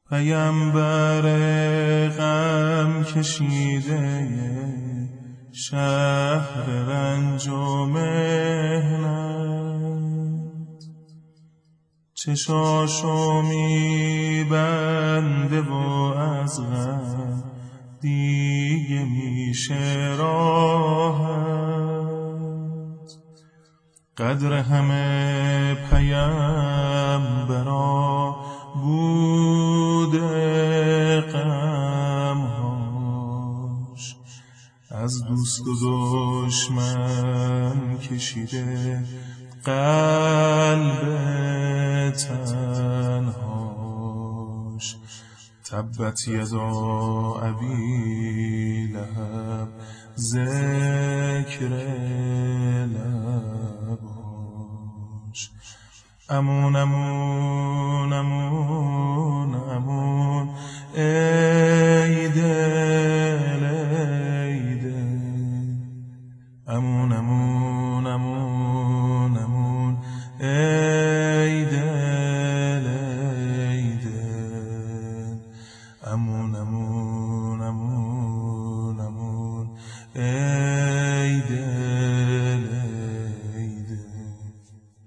پیمبر غم کشیده شهر رنج و مهنت، چشاشو می‌بنده و از غم دیگه میشه راحت. قدر همه پیمبرا بوده غمهاش، از دوست و دشمن کشیده قلب تنهاش. تبت یدا ابی لهب ذکر لباش. امون امون امون